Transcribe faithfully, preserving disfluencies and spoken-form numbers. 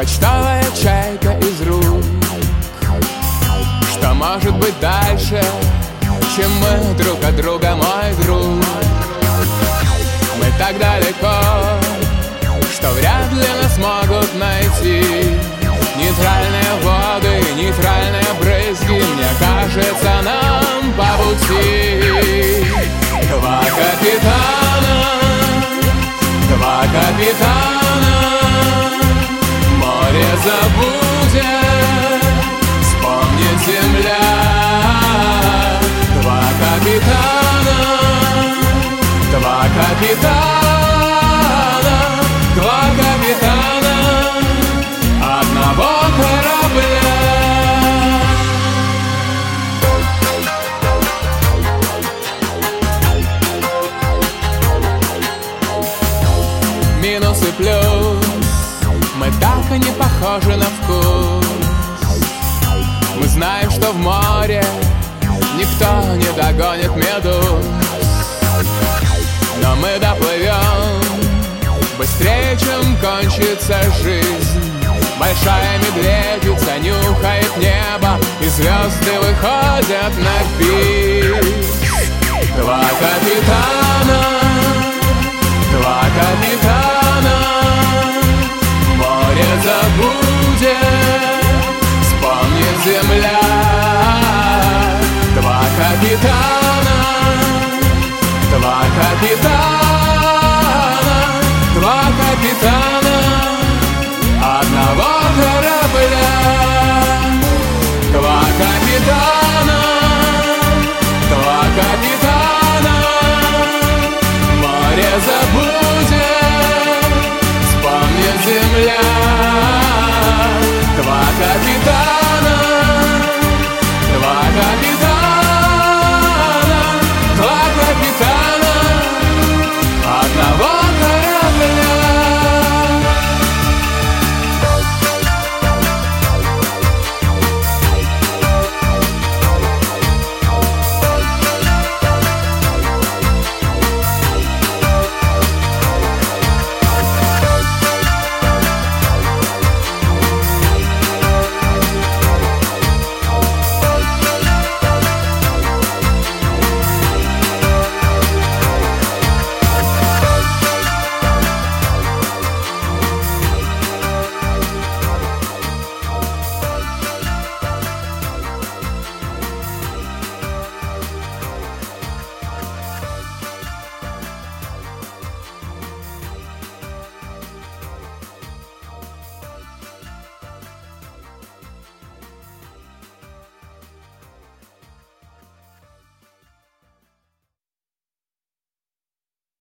почтовая чайка из рук. Что может быть дальше, чем мы друг от друга, мой друг? Мы так далеко, что вряд ли нас могут найти. Нейтральные воды, нейтральные брызги, мне кажется, нам по пути. Два капитана, два капитана, море забудет, вспомнит земля. Два капитана, два капитана, два капитана одного корабля. Минус и плюс, мы так и не похожи на вкус. Мы знаем, что в море никто не догонит медуз. Но мы доплывем быстрее, чем кончится жизнь. Большая медведица нюхает небо, и звезды выходят на бис. Два капитана, два капитана, море забудет, вспомнит земля. Два капитана, два капитана, два капитана одного корабля. Два капитана, два капитана, море забудет, вспомнит земля.